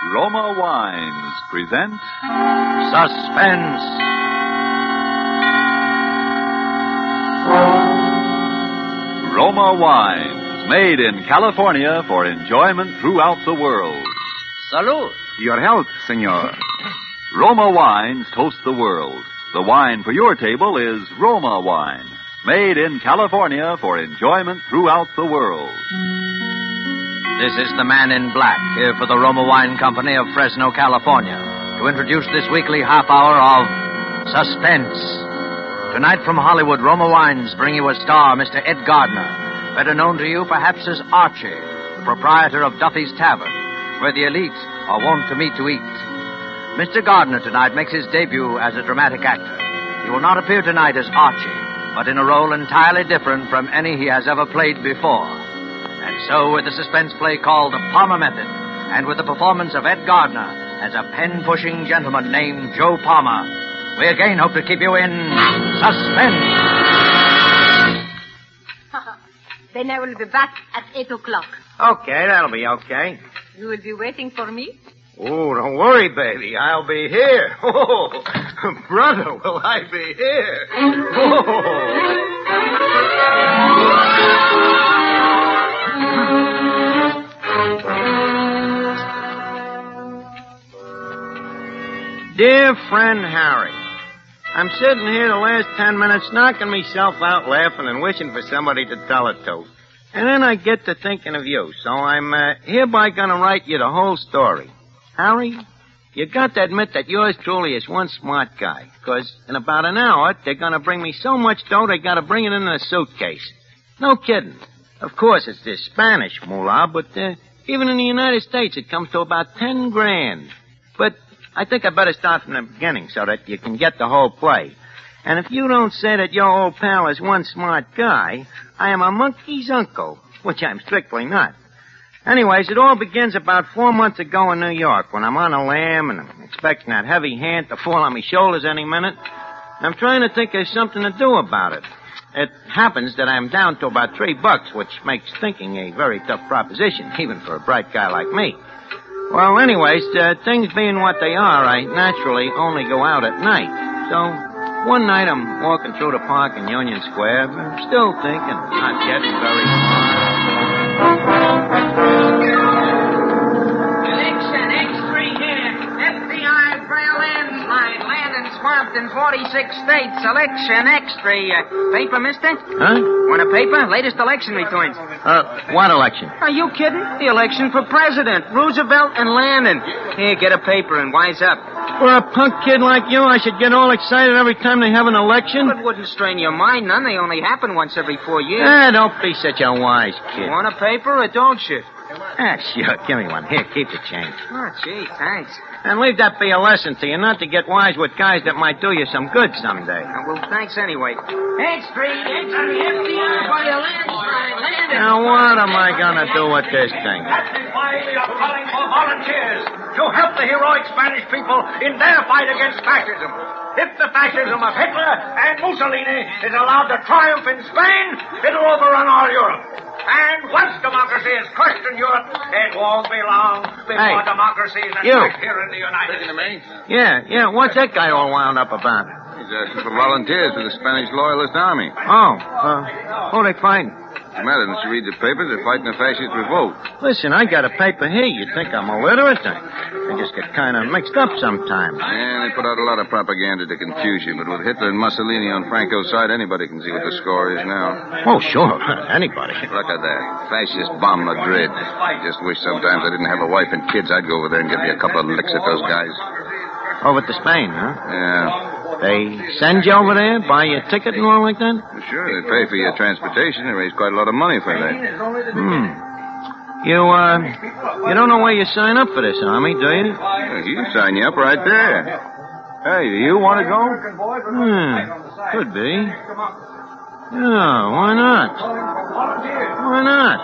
Roma Wines present Suspense. Roma Wines, made in California for enjoyment throughout the world. Salud. Your health, senor. Roma Wines toast the world. The wine for your table is Roma Wine, made in California for enjoyment throughout the world. This is the Man in Black, here for the Roma Wine Company of Fresno, California, to introduce this weekly half hour of Suspense. Tonight from Hollywood, Roma Wines bring you a star, Mr. Ed Gardner, better known to you perhaps as Archie, the proprietor of Duffy's Tavern, where the elite are wont to meet to eat. Mr. Gardner tonight makes his debut as a dramatic actor. He will not appear tonight as Archie, but in a role entirely different from any he has ever played before. And so, with the suspense play called The Palmer Method, and with the performance of Ed Gardner as a pen-pushing gentleman named Joe Palmer, we again hope to keep you in suspense. Then I will be back at 8 o'clock. Okay, that'll be okay. You will be waiting for me? Oh, don't worry, baby. I'll be here. Oh, brother, will I be here? Dear friend Harry, I'm sitting here the last 10 minutes knocking myself out laughing and wishing for somebody to tell it to. And then I get to thinking of you, so I'm hereby going to write you the whole story. Harry, you got to admit that yours truly is one smart guy, because in about an hour, they're going to bring me so much dough they got to bring it in a suitcase. No kidding. Of course, it's this Spanish moolah, but even in the United States, it comes to about 10 grand. But I think I better start from the beginning so that you can get the whole play. And if you don't say that your old pal is one smart guy, I am a monkey's uncle, which I'm strictly not. Anyways, it all begins about 4 months ago in New York when I'm on a lam and I'm expecting that heavy hand to fall on my shoulders any minute. I'm trying to think of something to do about it. It happens that I'm down to about $3, which makes thinking a very tough proposition, even for a bright guy like me. Well, anyways, things being what they are, I naturally only go out at night. So, one night I'm walking through the park in Union Square, still thinking, not getting very far. Election X3 here. FBI braille landslide. Land and swamped in 46 states. Election X3. Paper, mister? Huh? Want a paper? Latest election returns. What election? Are you kidding? The election for president. Roosevelt and Landon. Here, get a paper and wise up. For a punk kid like you, I should get all excited every time they have an election? It wouldn't strain your mind none. They only happen once every 4 years. Don't be such a wise kid. Want a paper or don't you? Sure. Give me one. Here, keep the change. Oh, gee, thanks. And leave that be a lesson to you, not to get wise with guys that might do you some good someday. Well, thanks anyway. X3, FBI by a landslide. Landon. Now, what am I going to do with this thing? Captain Wiley are calling for volunteers to help the heroic Spanish people in their fight against fascism. If the fascism of Hitler and Mussolini is allowed to triumph in Spain, it'll overrun all Europe. And once democracy is crushed in Europe, it won't be long before democracy is attacked here in the United States. Yeah. What's that guy all wound up about? He's asking for volunteers for the Spanish Loyalist Army. Who are they fighting? What's the matter? Didn't you read the papers? They're fighting a fascist revolt. Listen, I got a paper here. You think I'm illiterate? I just get kind of mixed up sometimes. Yeah, they put out a lot of propaganda to confuse you, but with Hitler and Mussolini on Franco's side, anybody can see what the score is now. Oh, sure. Anybody. Look at that. Fascist bomb Madrid. I just wish sometimes I didn't have a wife and kids. I'd go over there and give me a couple of licks at those guys. Over to Spain, huh? Yeah. They send you over there, buy you a ticket and all like that? Sure, they pay for your transportation. They raise quite a lot of money for that. You don't know where you sign up for this army, do you? You sign you up right there. Hey, do you want to go? Could be. Yeah, why not? Why not?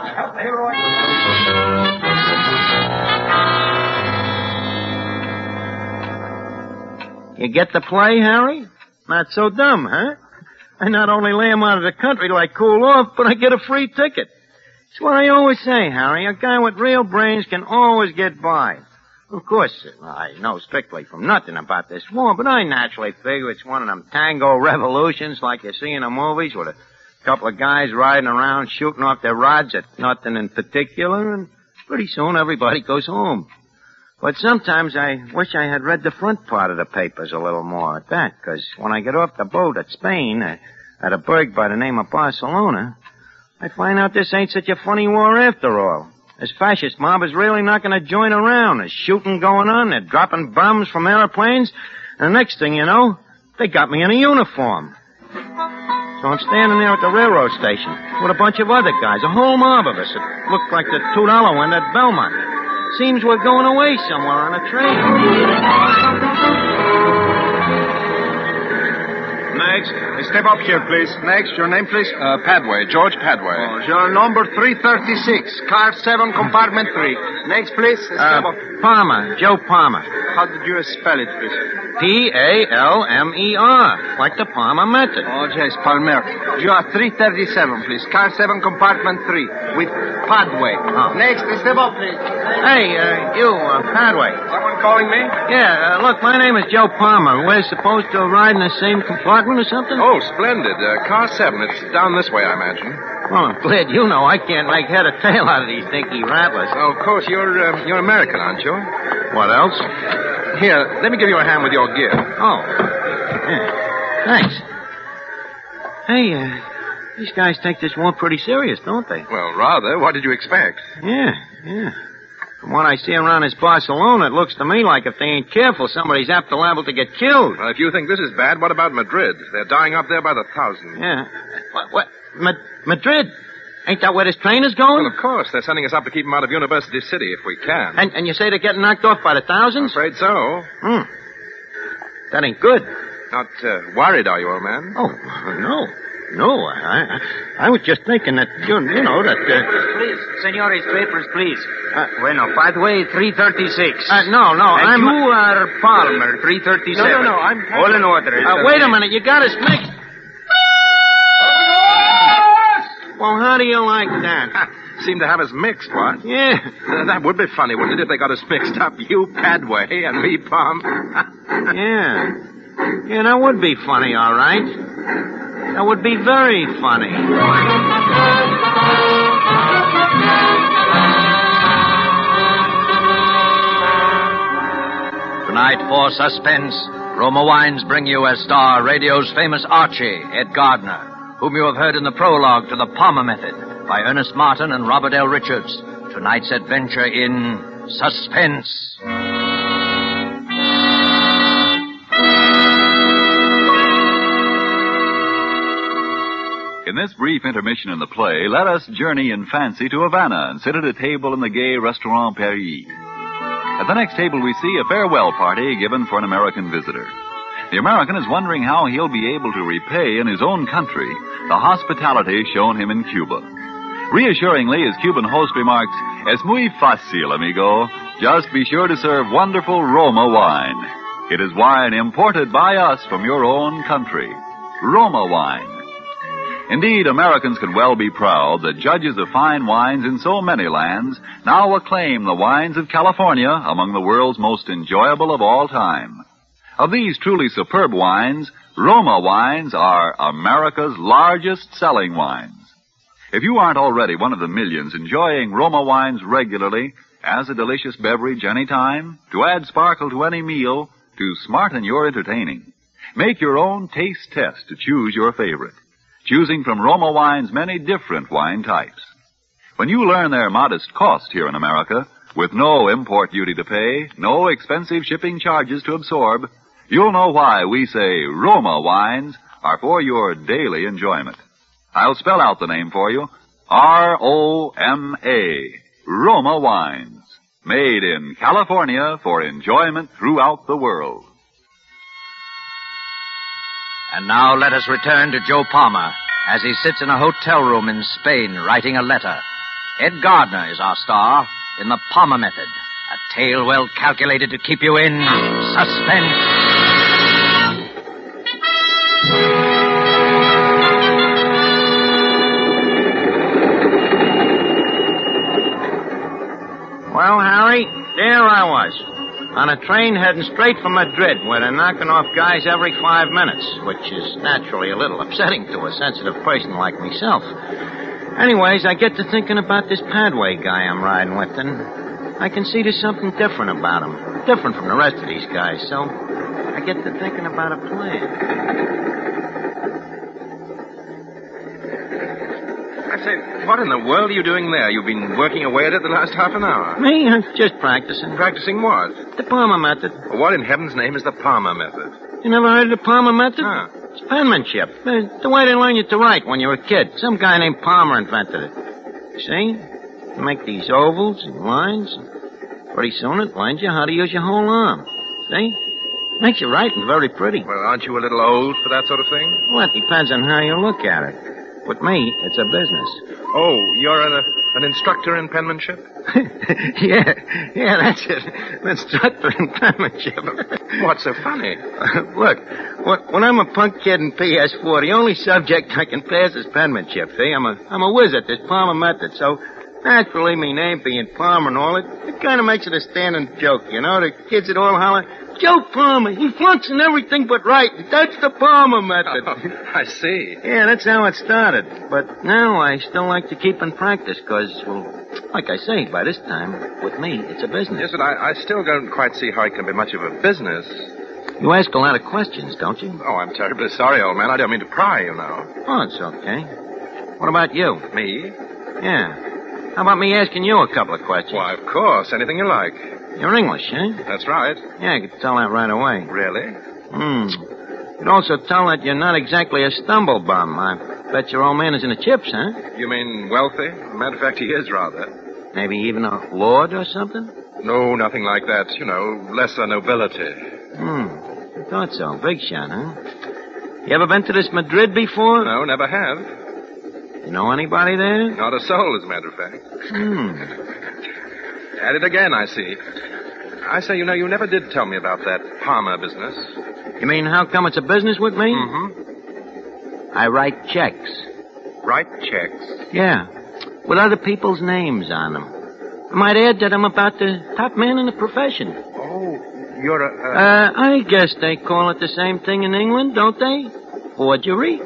You get the play, Harry? Not so dumb, huh? I not only lay him out of the country till I cool off, but I get a free ticket. It's what I always say, Harry. A guy with real brains can always get by. Of course, I know strictly from nothing about this war, but I naturally figure it's one of them tango revolutions like you see in the movies with a couple of guys riding around shooting off their rods at nothing in particular, and pretty soon everybody goes home. But sometimes I wish I had read the front part of the papers a little more at that, because when I get off the boat at Spain, at a burg by the name of Barcelona, I find out this ain't such a funny war after all. This fascist mob is really not going to join around. There's shooting going on. They're dropping bombs from airplanes. And the next thing you know, they got me in a uniform. So I'm standing there at the railroad station with a bunch of other guys, a whole mob of us. It looked like the $2 one at Belmont. Seems we're going away somewhere on a train. Next. Step up here, please. Next, your name, please? Padway, George Padway. Oh, your number 336, car 7, compartment 3. Next, please. Step up. Palmer, Joe Palmer. How did you spell it, please? Palmer, like the Palmer method. Oh, yes, Palmer. You are 337, please. Car 7, compartment 3, with Padway. Oh. Next, step up, please. Hey, you, Padway. Someone calling me? Yeah, look, my name is Joe Palmer. We're supposed to ride in the same compartment or something? Oh, splendid. Car 7. It's down this way, I imagine. Well, I'm glad you know. I can't make head or tail out of these dinky rattlers. Oh, of course, you're American, aren't you? What else? Here, let me give you a hand with your gear. Oh. Yeah. Thanks. Hey, these guys take this war pretty serious, don't they? Well, rather. What did you expect? Yeah. From what I see around this Barcelona, it looks to me like if they ain't careful, somebody's apt to liable to get killed. Well, if you think this is bad, what about Madrid? They're dying up there by the thousand. Yeah. What? Madrid? Ain't that where this train is going? Well, of course. They're sending us up to keep them out of University City if we can. And you say they're getting knocked off by the thousands? I'm afraid so. That ain't good. Not worried, are you, old man? Oh, no. No, I was just thinking that, you know, that... Please, senores, papers, please. Bueno, Padway, 336. No, and you are Palmer, 337. No, I'm... All in order. Wait a minute, you got us mixed. Well, how do you like that? Seem to have us mixed, what? Yeah. That would be funny, wouldn't it, if they got us mixed up? You, Padway, and me, Palmer. Yeah, that would be funny, all right. That would be very funny. Tonight, for Suspense, Roma Wines bring you as star radio's famous Archie, Ed Gardner, whom you have heard in the prologue to The Palmer Method by Ernest Martin and Robert L. Richards. Tonight's adventure in Suspense. In this brief intermission in the play, let us journey in fancy to Havana and sit at a table in the gay Restaurant Paris. At the next table, we see a farewell party given for an American visitor. The American is wondering how he'll be able to repay in his own country the hospitality shown him in Cuba. Reassuringly, his Cuban host remarks, "Es muy fácil, amigo. Just be sure to serve wonderful Roma wine. It is wine imported by us from your own country. Roma wine." Indeed, Americans can well be proud that judges of fine wines in so many lands now acclaim the wines of California among the world's most enjoyable of all time. Of these truly superb wines, Roma wines are America's largest selling wines. If you aren't already one of the millions enjoying Roma wines regularly as a delicious beverage any time, to add sparkle to any meal, to smarten your entertaining, make your own taste test to choose your favorite, choosing from Roma Wine's many different wine types. When you learn their modest cost here in America, with no import duty to pay, no expensive shipping charges to absorb, you'll know why we say Roma Wines are for your daily enjoyment. I'll spell out the name for you. R-O-M-A. Roma Wines. Made in California for enjoyment throughout the world. And now let us return to Joe Palmer as he sits in a hotel room in Spain writing a letter. Ed Gardner is our star in The Palmer Method, a tale well calculated to keep you in suspense. Well, Harry, there I was, on a train heading straight for Madrid, where they're knocking off guys every 5 minutes, which is naturally a little upsetting to a sensitive person like myself. Anyways, I get to thinking about this Padway guy I'm riding with, and I can see there's something different about him. Different from the rest of these guys, so I get to thinking about a plan. I say, what in the world are you doing there? You've been working away at it the last half an hour. Me? I'm just practicing. Practicing what? The Palmer method. Well, what in heaven's name is the Palmer method? You never heard of the Palmer method? Huh. It's penmanship. The way they learn you to write when you're a kid. Some guy named Palmer invented it. See? You make these ovals and lines. Pretty soon it learns you how to use your whole arm. See? Makes your writing very pretty. Well, aren't you a little old for that sort of thing? Well, it depends on how you look at it. With me, it's a business. Oh, you're an instructor in penmanship? Yeah, that's it. An instructor in penmanship. What's so funny? Look, when I'm a punk kid in PS4, the only subject I can pass is penmanship, see? I'm a whiz at this Palmer method, so naturally, me name being Palmer and all, it kind of makes it a standing joke, you know? The kids would all holler, Joe Palmer, he flunks in everything but right. That's the Palmer method. Oh, I see. Yeah, that's how it started. But now I still like to keep in practice because, well, like I say, by this time, with me, it's a business. Yes, but I still don't quite see how it can be much of a business. You ask a lot of questions, don't you? Oh, I'm terribly sorry, old man. I don't mean to pry, you know. Oh, it's okay. What about you? Me? Yeah. How about me asking you a couple of questions? Why, of course. Anything you like. You're English, eh? That's right. Yeah, I could tell that right away. Really? You could also tell that you're not exactly a stumble bum. I bet your old man is in the chips, huh? You mean wealthy? Matter of fact, he is rather. Maybe even a lord or something? No, nothing like that. You know, lesser nobility. I thought so. Big shot, huh? You ever been to this Madrid before? No, never have. You know anybody there? Not a soul, as a matter of fact. At it again, I see. I say, you know, you never did tell me about that Palmer business. You mean how come it's a business with me? Mm-hmm. I write checks. Write checks? Yeah, with other people's names on them. I might add that I'm about the top man in the profession. Oh, you're a... I guess they call it the same thing in England, don't they? Forgery.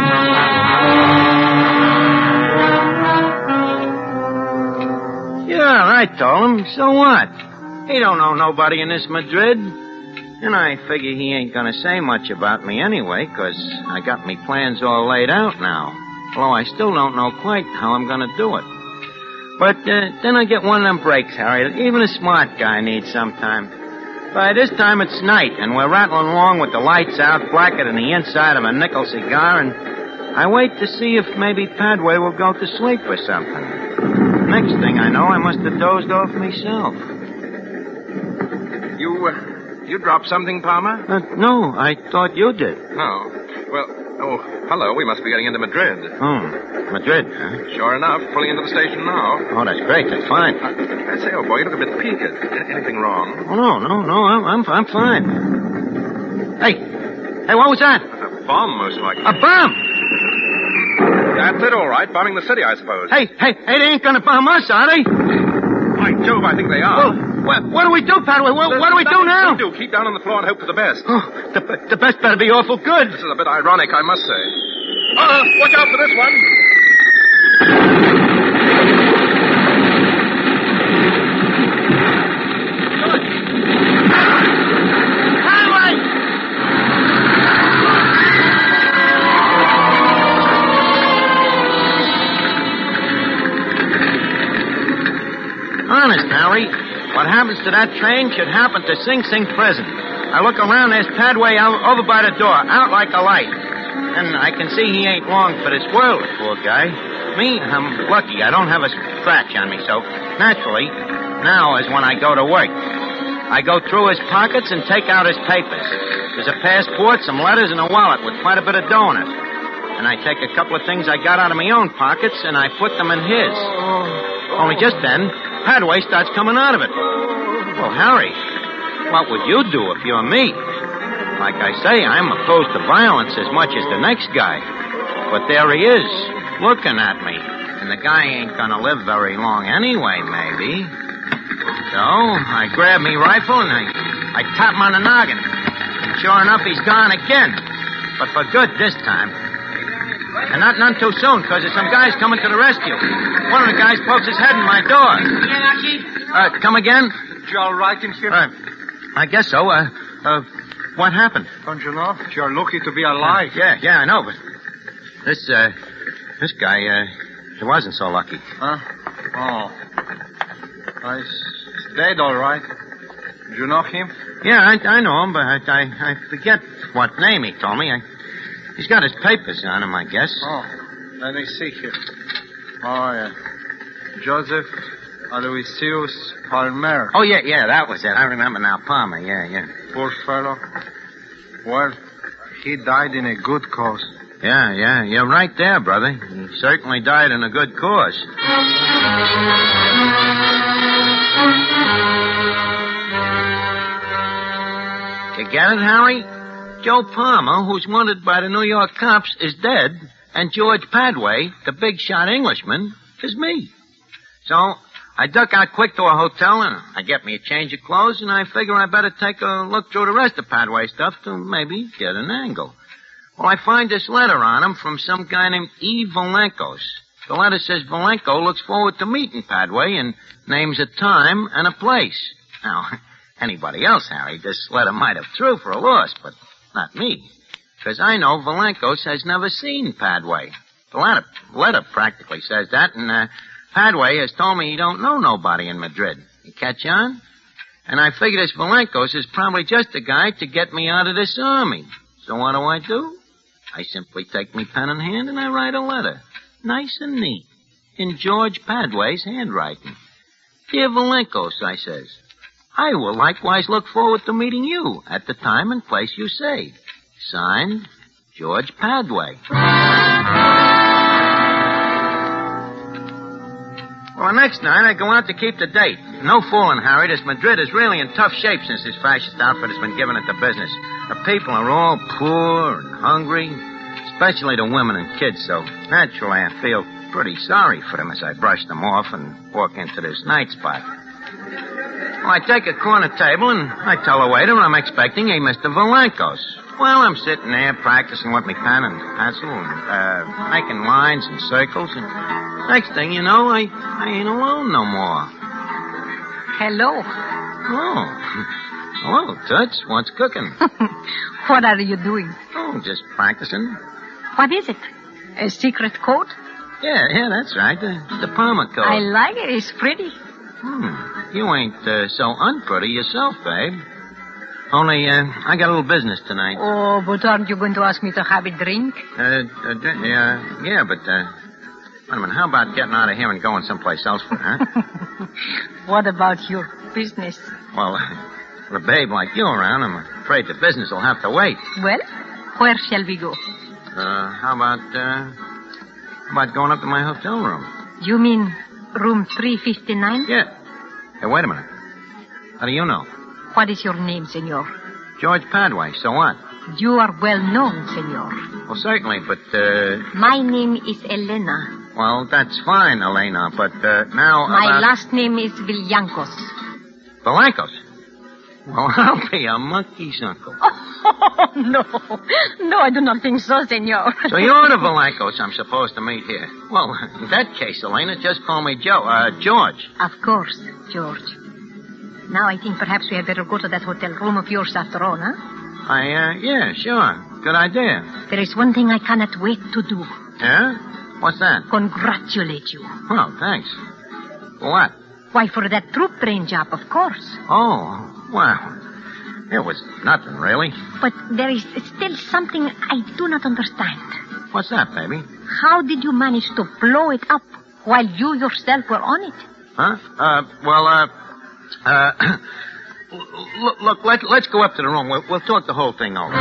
Yeah, I told him. So what? He don't know nobody in this Madrid. And I figure he ain't gonna say much about me anyway, 'cause I got me plans all laid out now. Although I still don't know quite how I'm gonna do it. But then I get one of them breaks, Harry, that even a smart guy needs sometime. By this time it's night, and we're rattling along with the lights out, blacker than the inside of a nickel cigar, and I wait to see if maybe Padway will go to sleep or something. Next thing I know, I must have dozed off myself. You dropped something, Palmer? No, I thought you did. Oh. Well, hello. We must be getting into Madrid. Madrid, huh? Sure enough. Pulling into the station now. Oh, that's great. That's fine. I say, old boy, you look a bit peaked. Anything wrong? Oh, no. I'm fine. Hey, what was that? A bomb, most likely. A bomb? That's it, all right. Bombing the city, I suppose. Hey, they ain't gonna bomb us, are they? By Jove, I think they are. Well, what do we do, Padway? What do we do now? Keep down on the floor and hope for the best. Oh, the best better be awful good. This is a bit ironic, I must say. Watch out for this one. Honest, Harry, what happens to that train should happen to Sing Sing prison. I look around, there's Padway over by the door, out like a light. And I can see he ain't long for this world, poor guy. Me, I'm lucky. I don't have a scratch on me, so naturally, now is when I go to work. I go through his pockets and take out his papers. There's a passport, some letters, and a wallet with quite a bit of dough in it. And I take a couple of things I got out of my own pockets, and I put them in his. Only just then, Padway starts coming out of it. Well, Harry, what would you do if you were me? Like I say, I'm opposed to violence as much as the next guy. But there he is, looking at me. And the guy ain't gonna live very long anyway, maybe. So I grab me rifle and I tap him on the noggin. Sure enough, he's gone again. But for good this time. And not none too soon, because there's some guys coming to the rescue. One of the guys pokes his head in my door. Yeah, Chief? Come again? You all right in here? I guess so. What happened? Don't you know? You're lucky to be alive. Yeah, I know, but this guy, he wasn't so lucky. Huh? Oh. He's dead, all right. Did you know him? Yeah, I know him, but I forget what name he told me. He's got his papers on him, I guess. Oh, let me see here. Oh, yeah. Joseph Aloysius Palmer. Oh, yeah, that was it. I remember now. Palmer, yeah. Poor fellow. Well, he died in a good cause. Yeah, you're right there, brother. He certainly died in a good cause. You get it, Harry? Joe Palmer, who's wanted by the New York cops, is dead, and George Padway, the big shot Englishman, is me. So I duck out quick to a hotel, and I get me a change of clothes, and I figure I better take a look through the rest of Padway stuff to maybe get an angle. Well, I find this letter on him from some guy named E. Valenkos. The letter says Valenko looks forward to meeting Padway and names a time and a place. Now, anybody else, Harry, this letter might have threw for a loss, but not me. Because I know Valenkos has never seen Padway. The letter practically says that, and Padway has told me he don't know nobody in Madrid. You catch on? And I figure this Valenkos is probably just a guy to get me out of this army. So what do? I simply take me pen in hand and I write a letter. Nice and neat. In George Padway's handwriting. Dear Valenkos, I says, I will likewise look forward to meeting you at the time and place you say. Signed, George Padway. Well, the next night I go out to keep the date. No fooling, Harry. This Madrid is really in tough shape since this fascist outfit has been given it to business. The people are all poor and hungry, especially the women and kids, so naturally I feel pretty sorry for them as I brush them off and walk into this night spot. Well, I take a corner table and I tell the waiter I'm expecting a Mr. Valenkos. Well, I'm sitting there practicing with my pen and pencil and making lines and circles, and next thing you know, I ain't alone no more. Hello. Oh. Hello, Toots. What's cooking? What are you doing? Oh, just practicing. What is it? A secret code? Yeah, that's right. The Palmer code. I like it. It's pretty. You ain't so unpretty yourself, babe. Only, I got a little business tonight. Oh, but aren't you going to ask me to have a drink? Yeah, but, wait a minute, how about getting out of here and going someplace else for, huh? What about your business? Well, with a babe like you around, I'm afraid the business will have to wait. Well, where shall we go? How about going up to my hotel room? You mean room 359? Yeah. Hey, wait a minute. How do you know? What is your name, senor? George Padway. So what? You are well known, senor. Well, certainly, but, My name is Elena. Well, that's fine, Elena, but, now... My last name is Villancos. Villancos? Well, I'll be a monkey's uncle. Oh, no. No, I do not think so, senor. So you're the Villancos I'm supposed to meet here. Well, in that case, Elena, just call me George. Of course, George. Now I think perhaps we had better go to that hotel room of yours after all, huh? Yeah, sure. Good idea. There is one thing I cannot wait to do. Yeah? What's that? Congratulate you. Oh, thanks. For what? Why, for that troop train job, of course. Oh, well, it was nothing, really. But there is still something I do not understand. What's that, baby? How did you manage to blow it up while you yourself were on it? Huh? Look, let's go up to the room. We'll talk the whole thing over.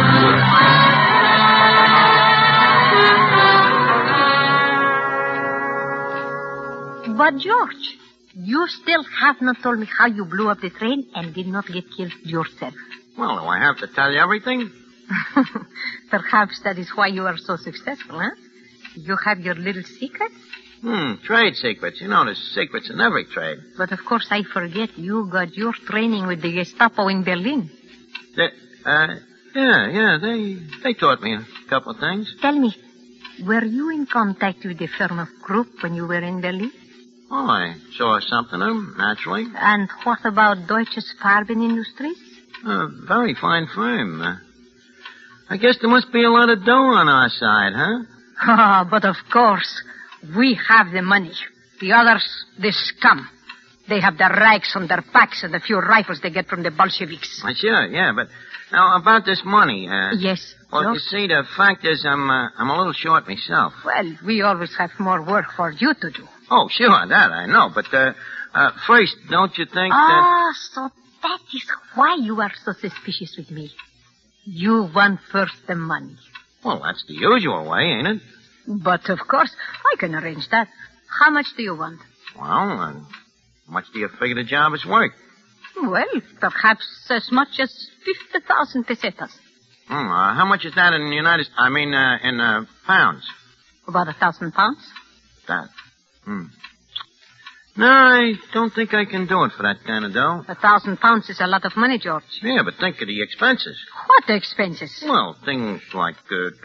But, George, you still have not told me how you blew up the train and did not get killed yourself. Well, do I have to tell you everything? Perhaps that is why you are so successful, huh? You have your little secret? Trade secrets. You know, there's secrets in every trade. But of course I forget you got your training with the Gestapo in Berlin. They taught me a couple of things. Tell me, were you in contact with the firm of Krupp when you were in Berlin? Oh, I saw something of them, naturally. And what about Deutsches Farben Industries? A very fine firm. I guess there must be a lot of dough on our side, huh? But of course, we have the money. The others, the scum. They have the rags on their backs and the few rifles they get from the Bolsheviks. Sure, yeah, but now about this money. Yes. Well, George? you see, the fact is I'm a little short myself. Well, we always have more work for you to do. Oh, sure, that I know. But first, don't you think So that is why you are so suspicious with me. You want first the money. Well, that's the usual way, ain't it? But of course, I can arrange that. How much do you want? Well, how much do you figure the job is worth? Well, perhaps as much as 50,000 pesetas. How much is that in in pounds? About 1,000 pounds? That. No, I don't think I can do it for that kind of dough. 1,000 pounds is a lot of money, George. Yeah, but think of the expenses. What expenses? Well, things like,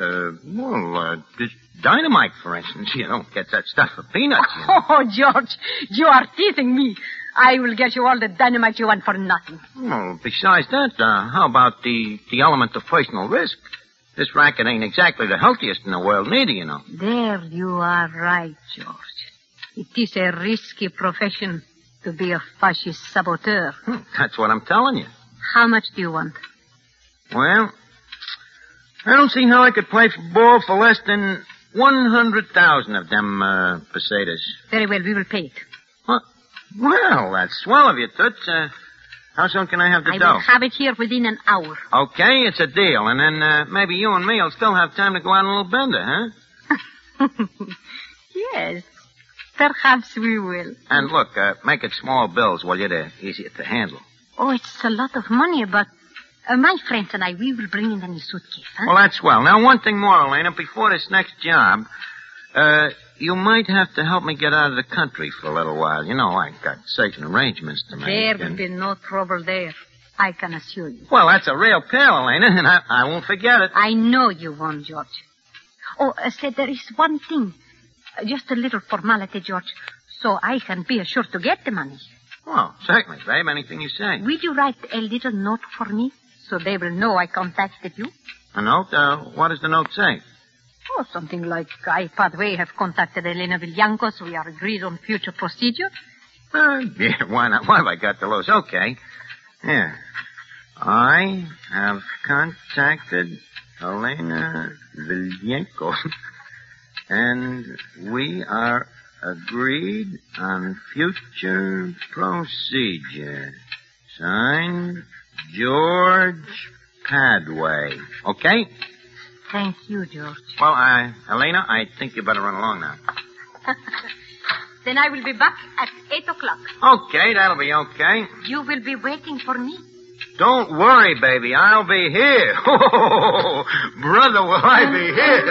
this dynamite, for instance. You don't get that stuff for peanuts, you know. Oh, George, you are teasing me. I will get you all the dynamite you want for nothing. Well, besides that, how about the element of personal risk? This racket ain't exactly the healthiest in the world, neither, you know. There you are right, George. It is a risky profession to be a fascist saboteur. That's what I'm telling you. How much do you want? Well, I don't see how I could play ball for less than 100,000 of them pesetas. Very well, we will pay it. What? Well, that's swell of you, Toots. How soon can I have the I dough? will have it here within an hour. Okay, it's a deal. And then maybe you and me will still have time to go on a little bender, huh? Yes, perhaps we will. And look, make it small bills while you're there. Easier to handle. Oh, it's a lot of money, but my friends and I, we will bring in any suitcase, huh? Well, that's swell. Now, one thing more, Elena. Before this next job, you might have to help me get out of the country for a little while. You know, I got certain arrangements to make. There will be no trouble there, I can assure you. Well, that's a real pal, Elena, and I won't forget it. I know you won't, George. Oh, say, there is one thing. Just a little formality, George, so I can be assured to get the money. Well, certainly, babe. Anything you say. Will you write a little note for me so they will know I contacted you? A note? What does the note say? Oh, something like, I, Padway, have contacted Elena Villancos. We are agreed on future procedure. Yeah, why not? Why have I got the loose? Okay. Yeah. I have contacted Elena Villancos, and we are agreed on future procedure. Signed, George Padway. Okay? Thank you, George. Well, Elena, I think you better run along now. Then I will be back at 8 o'clock. Okay, that'll be okay. You will be waiting for me. Don't worry, baby. I'll be here. Oh, brother, will I be here.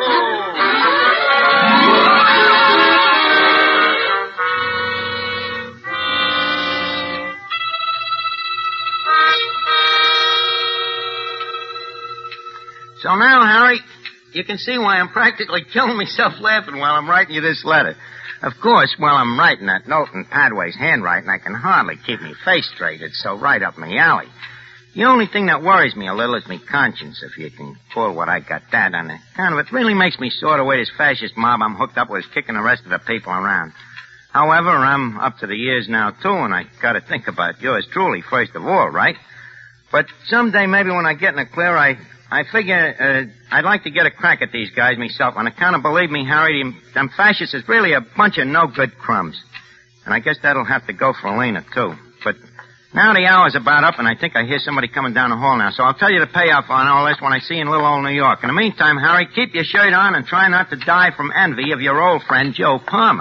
So now, Harry, you can see why I'm practically killing myself laughing while I'm writing you this letter. Of course, while I'm writing that note in Padway's handwriting, I can hardly keep me face straight. It's so right up my alley. The only thing that worries me a little is me conscience, if you can call what I got that on account of it. Really makes me sort of way this fascist mob I'm hooked up with is kicking the rest of the people around. However, I'm up to the ears now, too, and I gotta think about yours truly first of all, right? But someday, maybe when I get in the clear, I figure I'd like to get a crack at these guys myself. On account of, believe me, Harry, them fascists is really a bunch of no-good crumbs. And I guess that'll have to go for Elena, too. But now the hour's about up, and I think I hear somebody coming down the hall now. So I'll tell you the payoff on all this when I see you in little old New York. In the meantime, Harry, keep your shirt on and try not to die from envy of your old friend, Joe Palmer.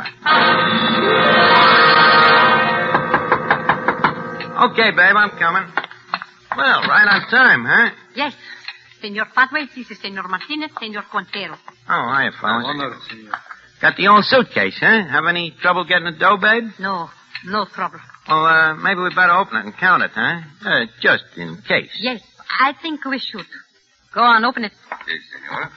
Okay, babe, I'm coming. Well, right on time, huh? Yes. Senor Padway, this is Senor Martinez, Senor Quintero. Oh, hiya, fellas. Got the old suitcase, huh? Have any trouble getting the dough, babe? No trouble. Well, maybe we better open it and count it, huh? Just in case. Yes, I think we should. Go on, open it. Yes, senor.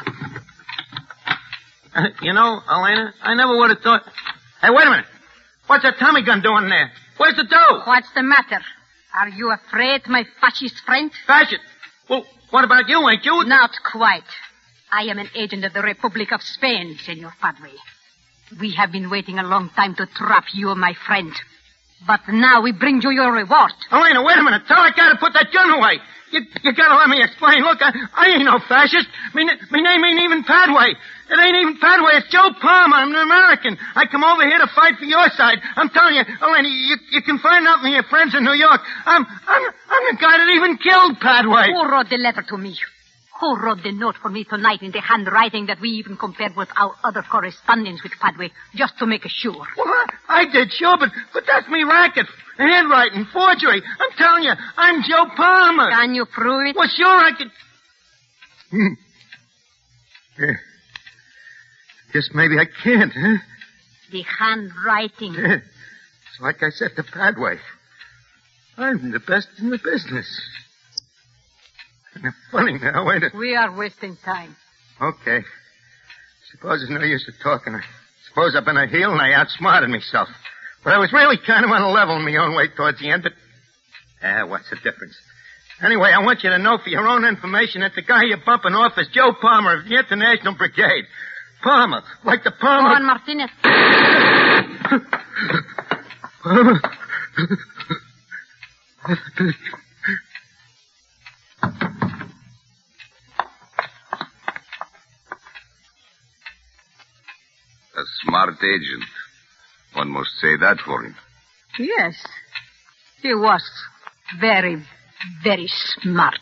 You know, Elena, I never would have thought... Hey, wait a minute. What's that Tommy gun doing there? Where's the dough? What's the matter? Are you afraid, my fascist friend? Fascist? Well, what about you? Ain't you? Not quite. I am an agent of the Republic of Spain, Senor Padre. We have been waiting a long time to trap you, my friend. But now we bring you your reward. Elena, wait a minute. Tell that guy to put that gun away. You gotta let me explain. Look, I ain't no fascist. Me name ain't even Padway. It ain't even Padway. It's Joe Palmer. I'm an American. I come over here to fight for your side. I'm telling you, Elena, you can find out from your friends in New York. I'm the guy that even killed Padway. Who wrote the letter to me? Who wrote the note for me tonight in the handwriting that we even compared with our other correspondence with Padway, just to make sure? Well, I did, sure, but that's me racket. Handwriting, forgery. I'm telling you, I'm Joe Palmer. Can you prove it? Well, sure, I can... Guess maybe I can't, huh? The handwriting. It's like I said to Padway. I'm the best in the business. Kind of funny now, ain't it? We are wasting time. Okay. Suppose there's no use of talking. I suppose I've been a heel and I outsmarted myself. But I was really kind of on a level in my own way towards the end, but... what's the difference? Anyway, I want you to know for your own information that the guy you're bumping off is Joe Palmer of the International Brigade. Palmer, like the Palmer... Juan Martinez. Palmer. A smart agent. One must say that for him. Yes. He was very, very smart.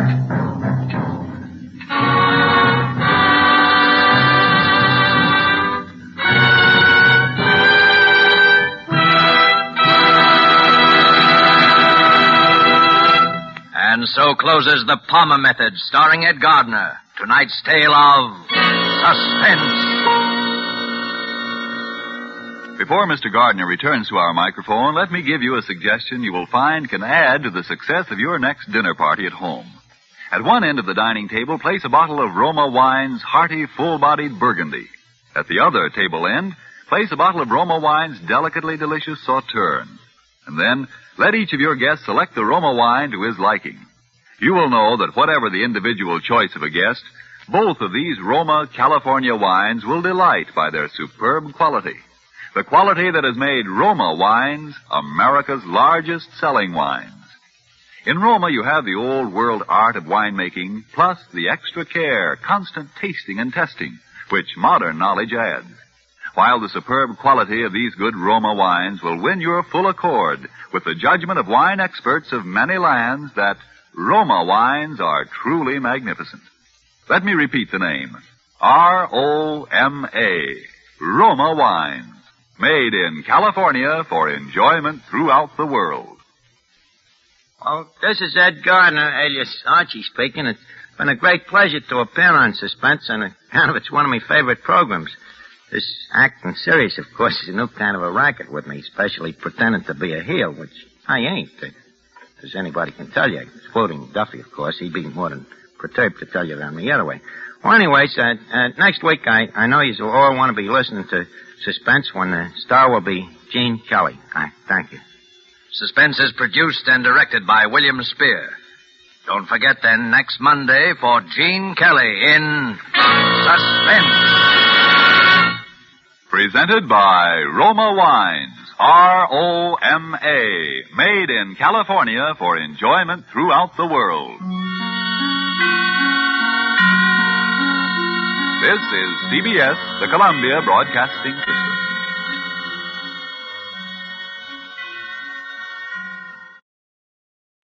And so closes The Palmer Method, starring Ed Gardner. Tonight's tale of suspense. Before Mr. Gardner returns to our microphone, let me give you a suggestion you will find can add to the success of your next dinner party at home. At one end of the dining table, place a bottle of Roma Wine's hearty, full-bodied Burgundy. At the other table end, place a bottle of Roma Wine's delicately delicious Sauterne. And then, let each of your guests select the Roma wine to his liking. You will know that whatever the individual choice of a guest, both of these Roma California wines will delight by their superb quality. The quality that has made Roma wines America's largest selling wines. In Roma, you have the old-world art of winemaking, plus the extra care, constant tasting and testing, which modern knowledge adds. While the superb quality of these good Roma wines will win your full accord with the judgment of wine experts of many lands that Roma wines are truly magnificent. Let me repeat the name. R-O-M-A. Roma wines. Made in California for enjoyment throughout the world. Oh, this is Ed Gardner, alias Archie speaking. It's been a great pleasure to appear on Suspense, and it's one of my favorite programs. This acting serious, of course, is a new kind of a racket with me, especially pretending to be a heel, which I ain't, as anybody can tell you, excluding Duffy, of course. He'd be more than perturbed to tell you that the other way. Well, anyways, next week, I know you all want to be listening to Suspense when the star will be Gene Kelly. Thank you. Suspense is produced and directed by William Spear. Don't forget, then, next Monday for Gene Kelly in Suspense. Presented by Roma Wines, R-O-M-A, made in California for enjoyment throughout the world. This is CBS, the Columbia Broadcasting System.